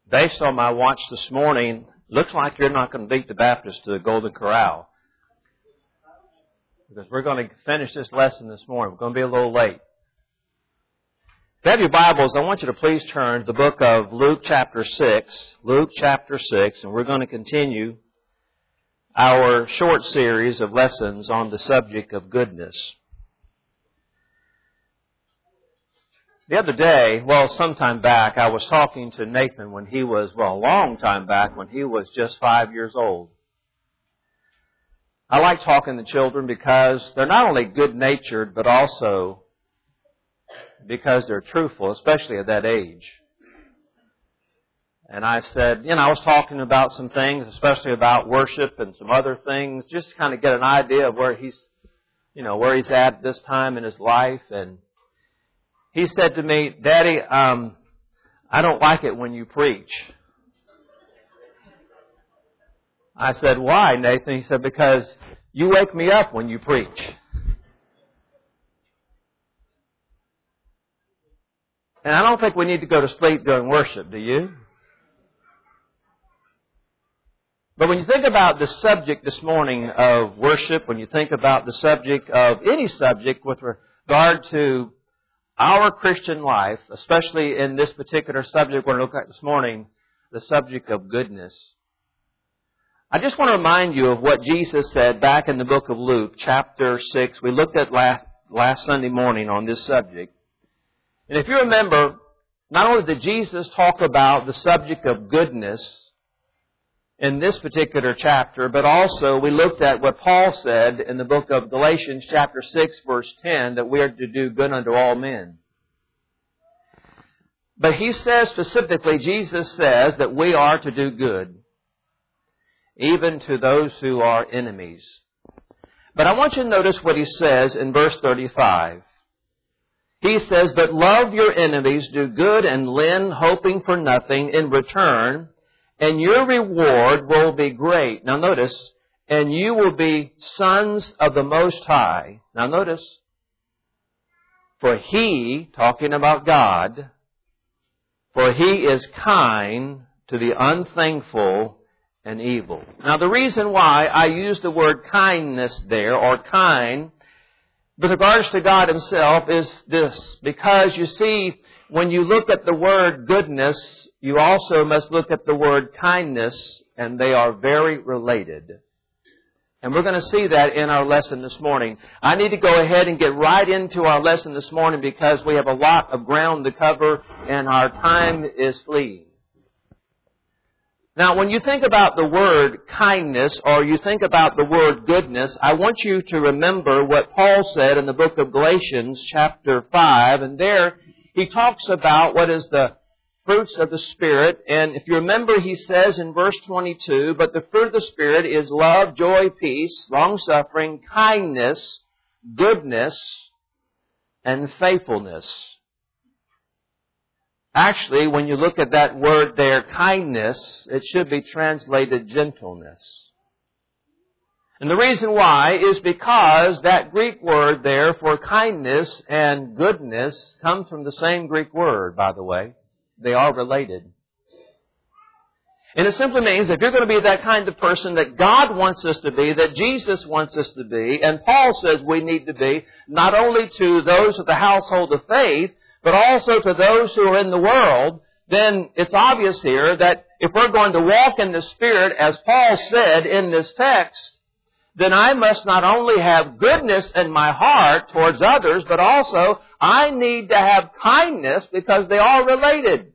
Based on my watch this morning, looks like you're not going to beat the Baptist to the Golden Corral. Because we're going to finish this lesson this morning. We're going to be a little late. If you have your Bibles, I want you to please turn to the book of Luke chapter 6. Luke chapter 6, and we're going to continue our short series of lessons on the subject of goodness. The other day, sometime back, I was talking to Nathan when he was, a long time back, when he was just 5 years old. I like talking to children because they're not only good-natured, but also because they're truthful, especially at that age. And I said, I was talking about some things, especially about worship and some other things, just to kind of get an idea of where he's at this time in his life. And he said to me, "Daddy, I don't like it when you preach." I said, "Why, Nathan?" He said, "Because you wake me up when you preach." And I don't think we need to go to sleep during worship, do you? But when you think about the subject this morning of worship, when you think about the subject of any subject with regard to our Christian life, especially in this particular subject we're going to look at this morning, the subject of goodness, I just want to remind you of what Jesus said back in the book of Luke, chapter 6. We looked at last Sunday morning on this subject. And if you remember, not only did Jesus talk about the subject of goodness in this particular chapter, but also we looked at what Paul said in the book of Galatians, chapter 6, verse 10, that we are to do good unto all men. But he says specifically, Jesus says that we are to do good, even to those who are enemies. But I want you to notice what he says in verse 35. He says, "But love your enemies, do good and lend, hoping for nothing in return, and your reward will be great." Now notice, "and you will be sons of the Most High." Now notice, "For He," talking about God, "for He is kind to the unthankful and evil." Now the reason why I use the word kindness there, or kind, with regards to God Himself, is this. Because you see, when you look at the word goodness, you also must look at the word kindness, and they are very related. And we're going to see that in our lesson this morning. I need to go ahead and get right into our lesson this morning because we have a lot of ground to cover and our time is fleeing. Now, when you think about the word kindness or you think about the word goodness, I want you to remember what Paul said in the book of Galatians, chapter 5. And there he talks about what is the fruits of the Spirit. And if you remember, he says in verse 22, "But the fruit of the Spirit is love, joy, peace, long-suffering, kindness, goodness, and faithfulness." Actually, when you look at that word there, kindness, it should be translated gentleness. And the reason why is because that Greek word there for kindness and goodness comes from the same Greek word, by the way. They are related. And it simply means if you're going to be that kind of person that God wants us to be, that Jesus wants us to be, and Paul says we need to be, not only to those of the household of faith, but also to those who are in the world, then it's obvious here that if we're going to walk in the Spirit, as Paul said in this text, then I must not only have goodness in my heart towards others, but also I need to have kindness because they are related.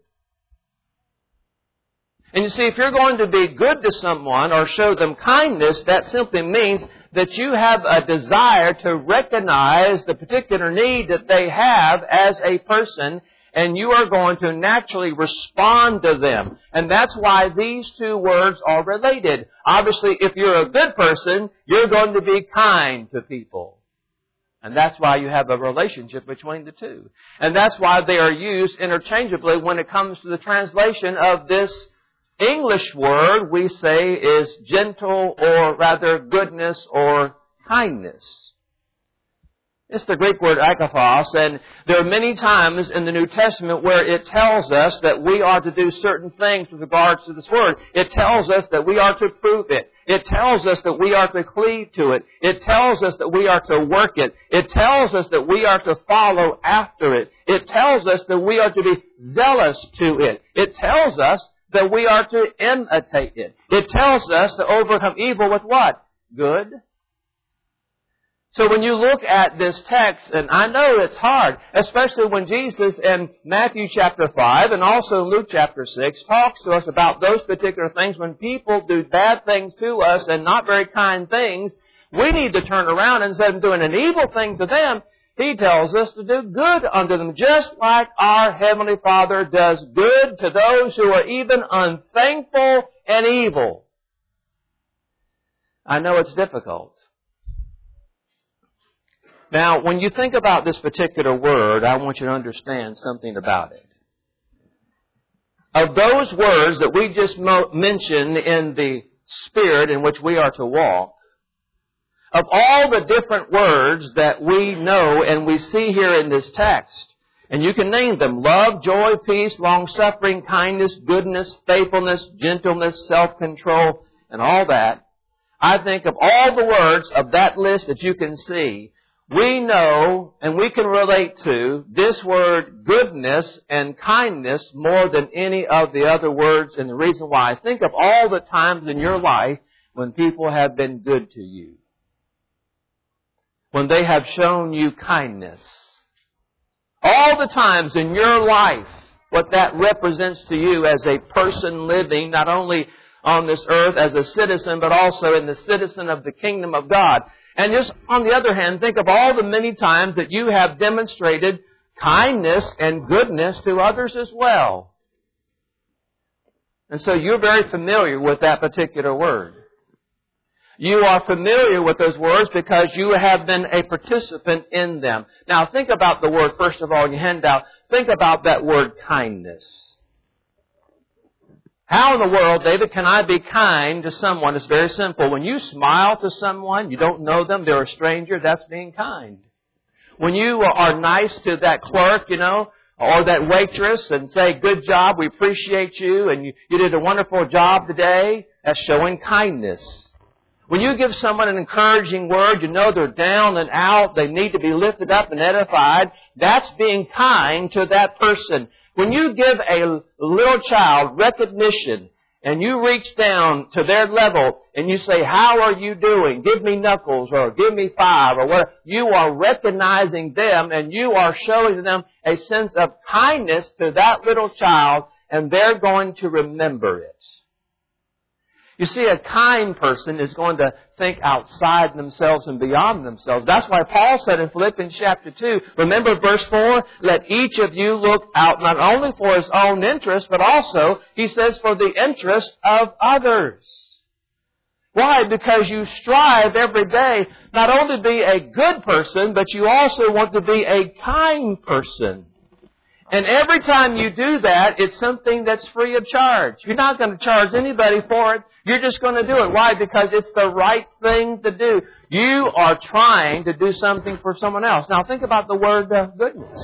And you see, if you're going to be good to someone or show them kindness, that simply means that you have a desire to recognize the particular need that they have as a person, and you are going to naturally respond to them. And that's why these two words are related. Obviously, if you're a good person, you're going to be kind to people. And that's why you have a relationship between the two. And that's why they are used interchangeably when it comes to the translation of this English word we say is gentle, or rather goodness or kindness. It's the Greek word agathos, and there are many times in the New Testament where it tells us that we are to do certain things with regards to this word. It tells us that we are to prove it. It tells us that we are to cleave to it. It tells us that we are to work it. It tells us that we are to follow after it. It tells us that we are to be zealous to it. It tells us that we are to imitate it. It tells us to overcome evil with what? Good. So when you look at this text, and I know it's hard, especially when Jesus in Matthew chapter 5 and also Luke chapter 6 talks to us about those particular things. When people do bad things to us and not very kind things, we need to turn around and instead of doing an evil thing to them, He tells us to do good unto them, just like our Heavenly Father does good to those who are even unthankful and evil. I know it's difficult. Now, when you think about this particular word, I want you to understand something about it. Of those words that we just mentioned in the spirit in which we are to walk, of all the different words that we know and we see here in this text, and you can name them: love, joy, peace, long-suffering, kindness, goodness, faithfulness, gentleness, self-control, and all that, I think of all the words of that list that you can see, we know and we can relate to this word goodness and kindness more than any of the other words. And the reason why, think of all the times in your life when people have been good to you, when they have shown you kindness. All the times in your life, what that represents to you as a person living not only on this earth as a citizen, but also in the citizen of the kingdom of God. And just on the other hand, think of all the many times that you have demonstrated kindness and goodness to others as well. And so you're very familiar with that particular word. You are familiar with those words because you have been a participant in them. Now think about the word, first of all, in your handout. Think about that word kindness. How in the world, David, can I be kind to someone? It's very simple. When you smile to someone, you don't know them, they're a stranger, that's being kind. When you are nice to that clerk, or that waitress and say, good job, we appreciate you, and you did a wonderful job today, that's showing kindness. When you give someone an encouraging word, they're down and out, they need to be lifted up and edified, that's being kind to that person. When you give a little child recognition and you reach down to their level and you say, how are you doing? Give me knuckles or give me 5 or whatever. You are recognizing them and you are showing them a sense of kindness to that little child, and they're going to remember it. You see, a kind person is going to think outside themselves and beyond themselves. That's why Paul said in Philippians chapter 2, remember verse 4, let each of you look out not only for his own interest, but also, he says, for the interest of others. Why? Because you strive every day not only to be a good person, but you also want to be a kind person. And every time you do that, it's something that's free of charge. You're not going to charge anybody for it. You're just going to do it. Why? Because it's the right thing to do. You are trying to do something for someone else. Now think about the word goodness.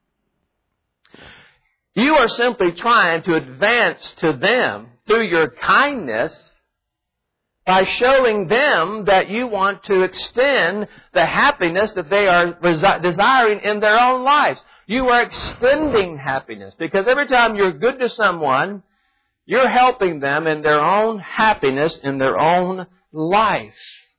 You are simply trying to advance to them through your kindness by showing them that you want to extend the happiness that they are desiring in their own lives. You are extending happiness because every time you're good to someone, you're helping them in their own happiness, in their own life.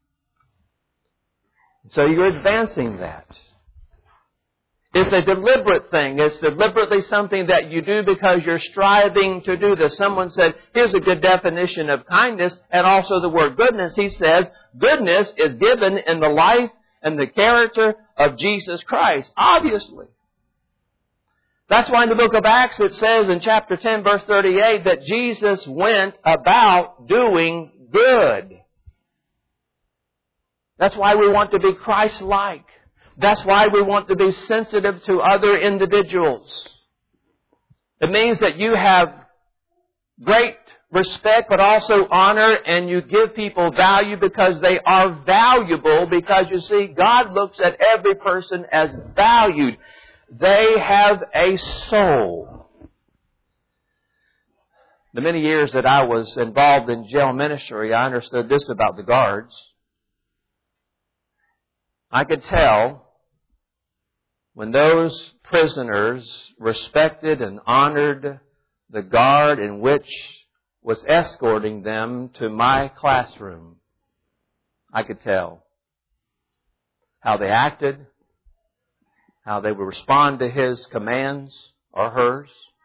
So you're advancing that. It's a deliberate thing. It's deliberately something that you do because you're striving to do this. Someone said, here's a good definition of kindness and also the word goodness. He says, goodness is given in the life and the character of Jesus Christ. Obviously. That's why in the book of Acts it says in chapter 10 verse 38 that Jesus went about doing good. That's why we want to be Christ-like. That's why we want to be sensitive to other individuals. It means that you have great respect but also honor, and you give people value because they are valuable, because you see, God looks at every person as valued. They have a soul. The many years that I was involved in jail ministry, I understood this about the guards. I could tell when those prisoners respected and honored the guard in which was escorting them to my classroom. I could tell how they acted, how they would respond to his commands or hers.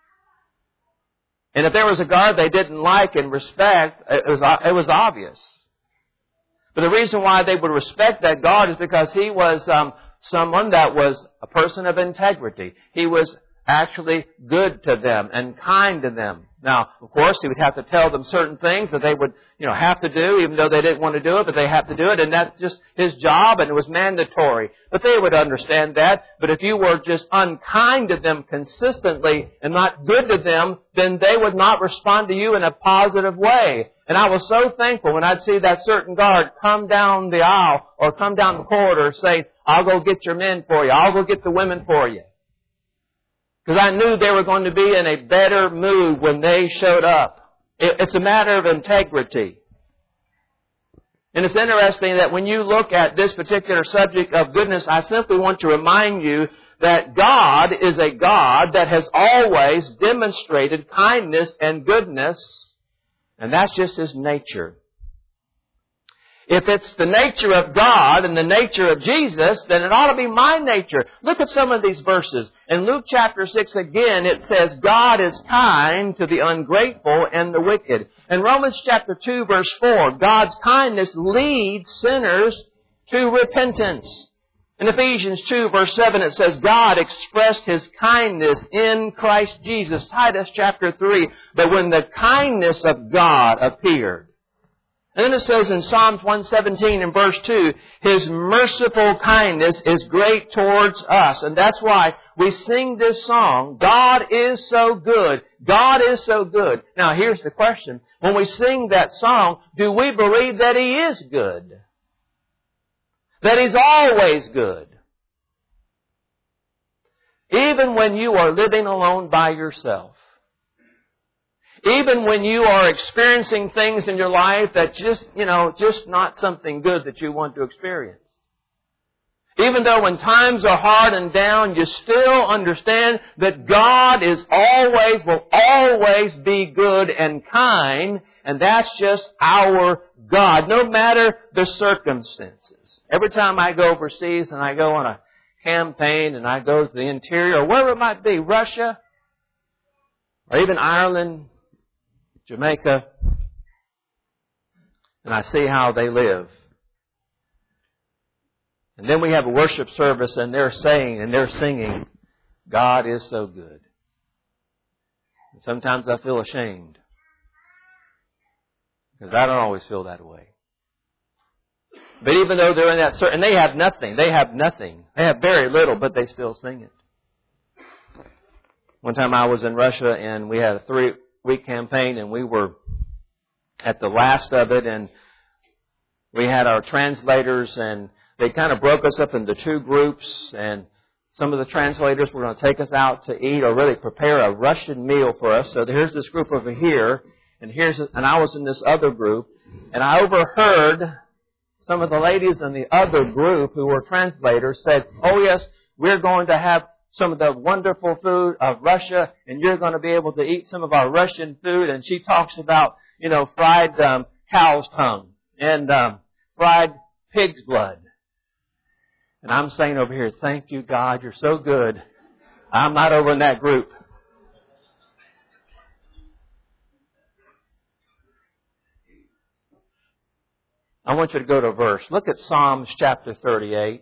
And if there was a guard they didn't like and respect, it was obvious. But the reason why they would respect that guard is because he was someone that was a person of integrity. He was actually good to them and kind to them. Now, of course, he would have to tell them certain things that they would, have to do, even though they didn't want to do it, but they have to do it, and that's just his job, and it was mandatory. But they would understand that. But if you were just unkind to them consistently and not good to them, then they would not respond to you in a positive way. And I was so thankful when I'd see that certain guard come down the aisle or come down the corridor saying, "I'll go get your men for you. I'll go get the women for you." Because I knew they were going to be in a better mood when they showed up. It's a matter of integrity. And it's interesting that when you look at this particular subject of goodness, I simply want to remind you that God is a God that has always demonstrated kindness and goodness, and that's just His nature. If it's the nature of God and the nature of Jesus, then it ought to be my nature. Look at some of these verses. In Luke chapter 6 again, it says, God is kind to the ungrateful and the wicked. In Romans chapter 2 verse 4, God's kindness leads sinners to repentance. In Ephesians 2 verse 7, it says, God expressed His kindness in Christ Jesus. Titus chapter 3, but when the kindness of God appeared. And then it says in Psalms 117 and verse 2, His merciful kindness is great towards us. And that's why we sing this song, God is so good. God is so good. Now here's the question. When we sing that song, do we believe that He is good? That He's always good? Even when you are living alone by yourself. Even when you are experiencing things in your life that just not something good that you want to experience. Even though when times are hard and down, you still understand that God will always be good and kind, and that's just our God, no matter the circumstances. Every time I go overseas and I go on a campaign and I go to the interior, or wherever it might be, Russia, or even Ireland, Jamaica, and I see how they live. And then we have a worship service and they're saying and they're singing, God is so good. And sometimes I feel ashamed. Because I don't always feel that way. But even though they're in that certain, and they have nothing. They have very little, but they still sing it. One time I was in Russia and we had a 3-week campaign and we were at the last of it and we had our translators and they kind of broke us up into 2 groups and some of the translators were going to take us out to eat or really prepare a Russian meal for us. So here's this group over here and I was in this other group and I overheard some of the ladies in the other group who were translators said, "Oh yes, we're going to have some of the wonderful food of Russia, and you're going to be able to eat some of our Russian food." And she talks about, fried cow's tongue and fried pig's blood. And I'm saying over here, thank you, God, you're so good. I'm not over in that group. I want you to go to a verse. Look at Psalms chapter 38.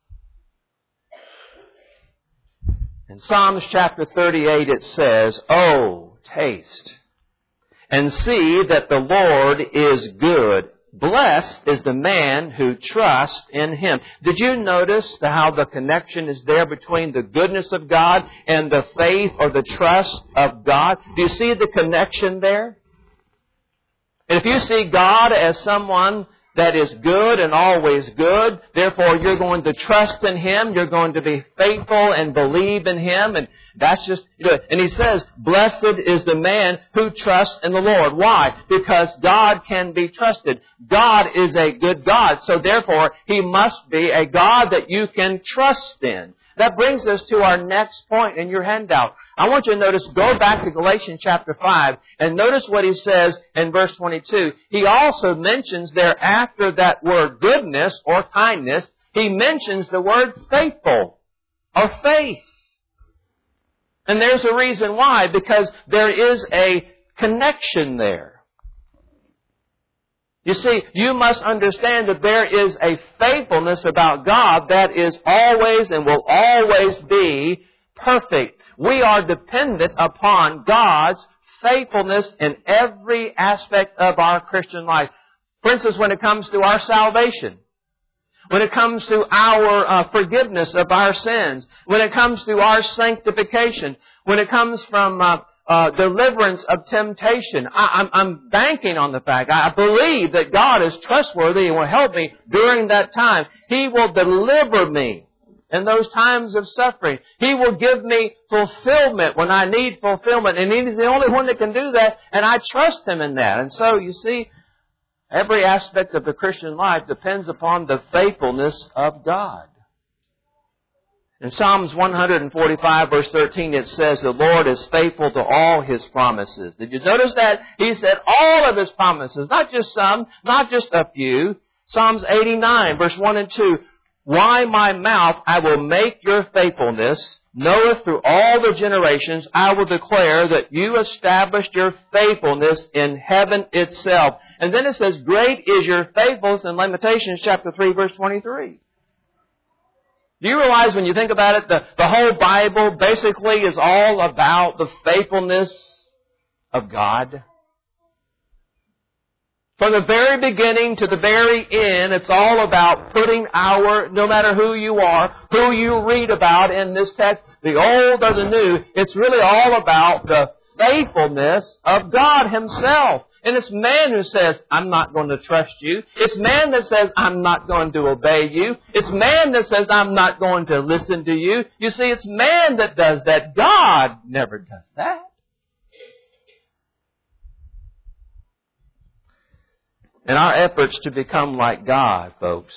In Psalms chapter 38 it says, "Oh, taste and see that the Lord is good. Blessed is the man who trusts in Him." Did you notice how the connection is there between the goodness of God and the faith or the trust of God? Do you see the connection there? And if you see God as someone that is good and always good, therefore you're going to trust in Him, you're going to be faithful and believe in Him, and that's just, and He says, blessed is the man who trusts in the Lord. Why? Because God can be trusted. God is a good God, so therefore He must be a God that you can trust in. That brings us to our next point in your handout. I want you to notice, go back to Galatians chapter 5, and notice what he says in verse 22. He also mentions there after that word goodness or kindness, he mentions the word faithful or faith. And there's a reason why, because there is a connection there. You see, you must understand that there is a faithfulness about God that is always and will always be perfect. We are dependent upon God's faithfulness in every aspect of our Christian life. For instance, when it comes to our salvation, when it comes to our forgiveness of our sins, when it comes to our sanctification, when it comes from deliverance of temptation. I'm banking on the fact. I believe that God is trustworthy and will help me during that time. He will deliver me in those times of suffering. He will give me fulfillment when I need fulfillment. And He's the only one that can do that, and I trust Him in that. And so, you see, every aspect of the Christian life depends upon the faithfulness of God. In Psalms 145, verse 13, it says, the Lord is faithful to all His promises. Did you notice that? He said all of His promises, not just some, not just a few. Psalms 89, verse 1 and 2, why my mouth I will make your faithfulness, knoweth through all the generations, I will declare that you established your faithfulness in heaven itself. And then it says, great is your faithfulness in Lamentations chapter 3, verse 23. Do you realize when you think about it, the whole Bible basically is all about the faithfulness of God? From the very beginning to the very end, it's all about putting no matter who you are, who you read about in this text, the old or the new, it's really all about the faithfulness of God Himself. And it's man who says, I'm not going to trust you. It's man that says, I'm not going to obey you. It's man that says, I'm not going to listen to you. You see, it's man that does that. God never does that. In our efforts to become like God, folks,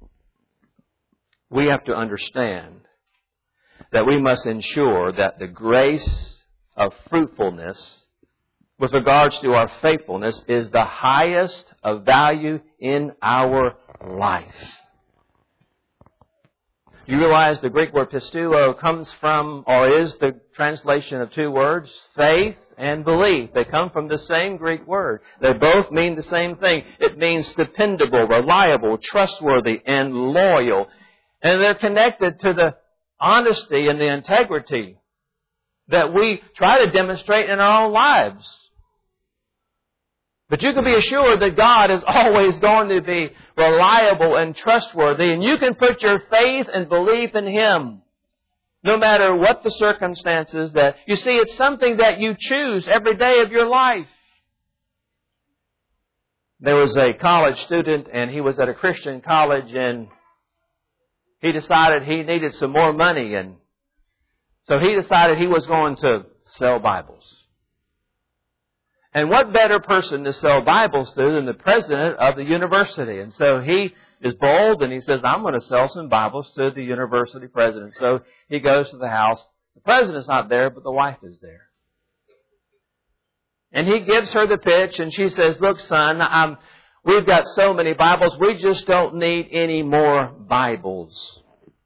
we have to understand that we must ensure that the grace of fruitfulness with regards to our faithfulness is the highest of value in our life. You realize the Greek word pisteuo comes from, or is the translation of two words, faith and belief. They come from the same Greek word. They both mean the same thing. It means dependable, reliable, trustworthy, and loyal. And they're connected to the honesty and the integrity that we try to demonstrate in our own lives. But you can be assured that God is always going to be reliable and trustworthy, and you can put your faith and belief in Him, no matter what the circumstances that... You see, it's something that you choose every day of your life. There was a college student, and he was at a Christian college, and he decided he needed some more money, and so he decided he was going to sell Bibles. And what better person to sell Bibles to than the president of the university? And so he is bold and he says, I'm going to sell some Bibles to the university president. So he goes to the house. The president's not there, but the wife is there. And he gives her the pitch and she says, look, son, we've got so many Bibles, we just don't need any more Bibles.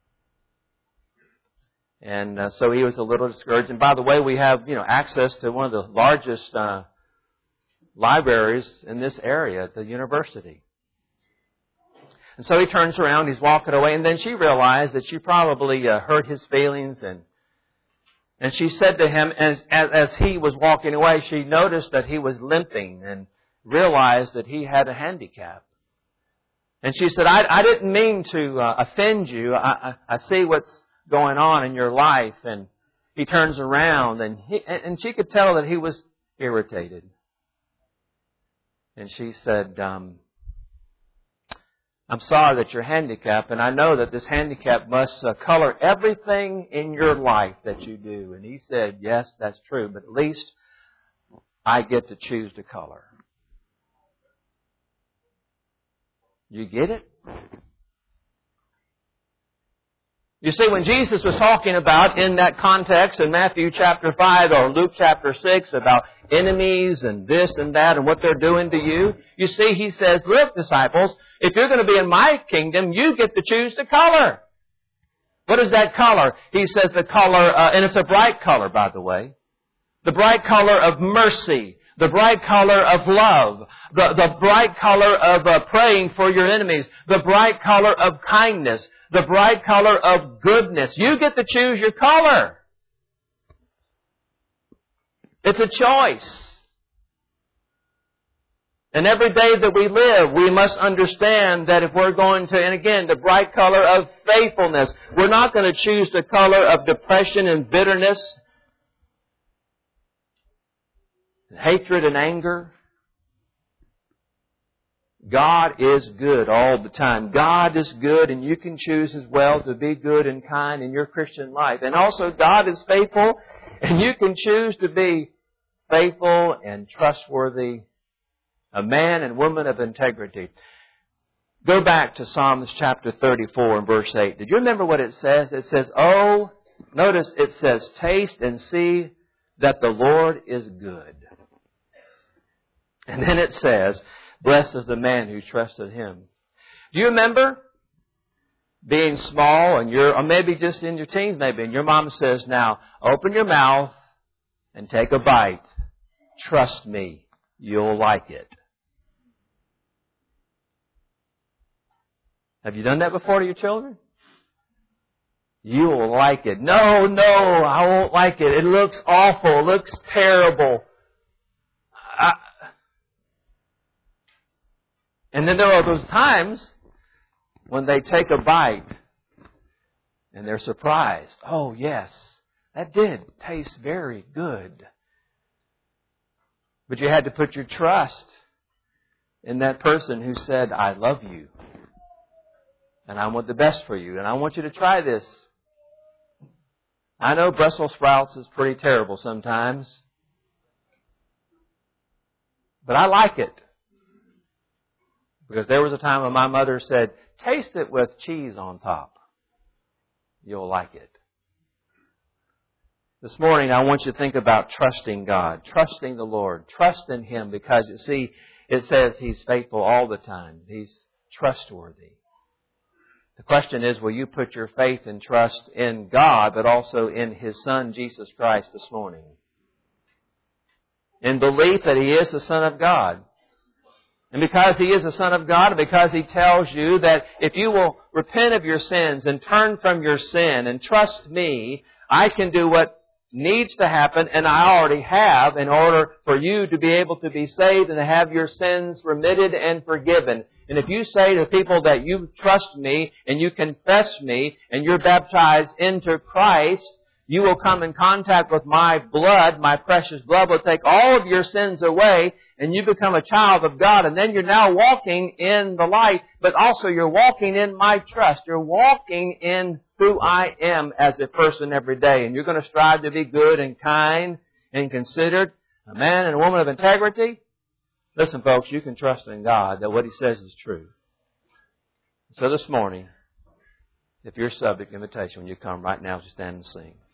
And so he was a little discouraged. And by the way, we have, access to one of the largest libraries in this area at the university. And so he turns around, he's walking away, and then she realized that she probably hurt his feelings, and she said to him, as he was walking away, she noticed that he was limping and realized that he had a handicap. And she said, I didn't mean to offend you. I see what's going on in your life. And he turns around, and she could tell that he was irritated. And she said, I'm sorry that you're handicapped, and I know that this handicap must color everything in your life that you do. And he said, yes, that's true, but at least I get to choose the color. You get it? You see, when Jesus was talking about in that context in Matthew chapter 5 or Luke chapter 6 about enemies and this and that and what they're doing to you, you see, He says, look, disciples, if you're going to be in my kingdom, you get to choose the color. What is that color? He says the color, and it's a bright color, by the way, the bright color of mercy, the bright color of love, the bright color of praying for your enemies, the bright color of kindness, the bright color of goodness. You get to choose your color. It's a choice. And every day that we live, we must understand that if we're going to, and again, the bright color of faithfulness, we're not going to choose the color of depression and bitterness, hatred and anger. God is good all the time. God is good, and you can choose as well to be good and kind in your Christian life. And also, God is faithful, and you can choose to be faithful and trustworthy, a man and woman of integrity. Go back to Psalms chapter 34 and verse 8. Did you remember what it says? It says, oh, notice it says, taste and see that the Lord is good. And then it says, blessed is the man who trusted Him. Do you remember being small and or maybe just in your teens maybe, and your mom says, now, open your mouth and take a bite. Trust me, you'll like it. Have you done that before to your children? You'll like it. No, I won't like it. It looks awful. It looks terrible. And then there are those times when they take a bite and they're surprised. Oh, yes, that did taste very good. But you had to put your trust in that person who said, I love you. And I want the best for you. And I want you to try this. I know Brussels sprouts is pretty terrible sometimes. But I like it. Because there was a time when my mother said, taste it with cheese on top. You'll like it. This morning I want you to think about trusting God, trusting the Lord, trust in Him, because you see, it says He's faithful all the time. He's trustworthy. The question is, will you put your faith and trust in God, but also in His Son, Jesus Christ, this morning? In belief that He is the Son of God. And because He is the Son of God, and because He tells you that if you will repent of your sins and turn from your sin and trust me, I can do what needs to happen, and I already have, in order for you to be able to be saved and to have your sins remitted and forgiven. And if you say to people that you trust me and you confess me and you're baptized into Christ, you will come in contact with my blood, my precious blood will take all of your sins away, and you become a child of God. And then you're now walking in the light, but also you're walking in my trust. You're walking in who I am as a person every day. And you're going to strive to be good and kind and considered, a man and a woman of integrity. Listen, folks, you can trust in God that what He says is true. So this morning, if you're subject to invitation, when you come right now, just stand and sing.